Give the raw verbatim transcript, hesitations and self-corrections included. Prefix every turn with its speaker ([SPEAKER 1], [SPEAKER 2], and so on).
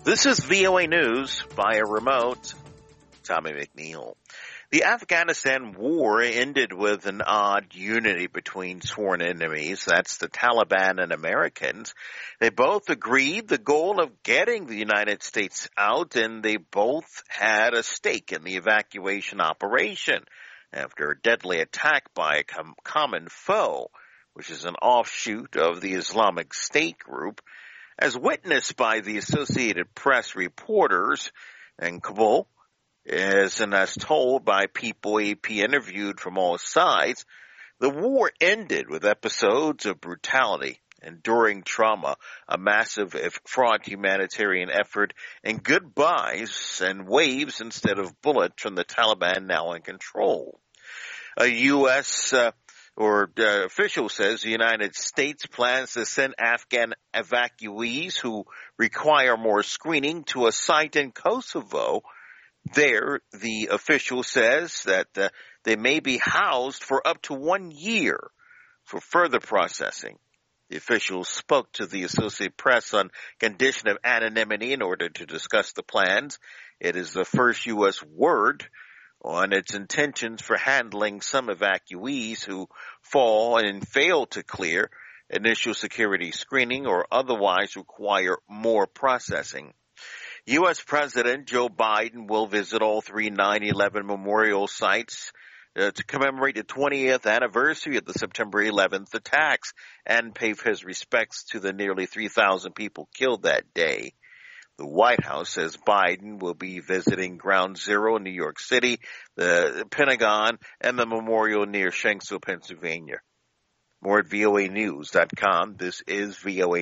[SPEAKER 1] This is V O A News via remote. Tommy McNeil. The Afghanistan war ended with an odd unity between sworn enemies. That's the Taliban and Americans. They both agreed the goal of getting the United States out, and they both had a stake in the evacuation operation after a deadly attack by a com- common foe, which is an offshoot of the Islamic State group, as witnessed by the Associated Press reporters in Kabul. As and as told by people A P interviewed from all sides, the war ended with episodes of brutality, enduring trauma, a massive, if fraught, humanitarian effort, and goodbyes and waves instead of bullets from the Taliban now in control. A U S Uh, or uh, official says the United States plans to send Afghan evacuees who require more screening to a site in Kosovo. There, the official says that uh, they may be housed for up to one year for further processing. The official spoke to the Associated Press on condition of anonymity in order to discuss the plans. It is the first U S word on its intentions for handling some evacuees who fall and fail to clear initial security screening or otherwise require more processing. U S. President Joe Biden will visit all three nine eleven memorial sites uh, to commemorate the twentieth anniversary of the September eleventh attacks and pay his respects to the nearly three thousand people killed that day. The White House says Biden will be visiting Ground Zero in New York City, the Pentagon, and the memorial near Shanksville, Pennsylvania. More at V O A news dot com. This is V O A.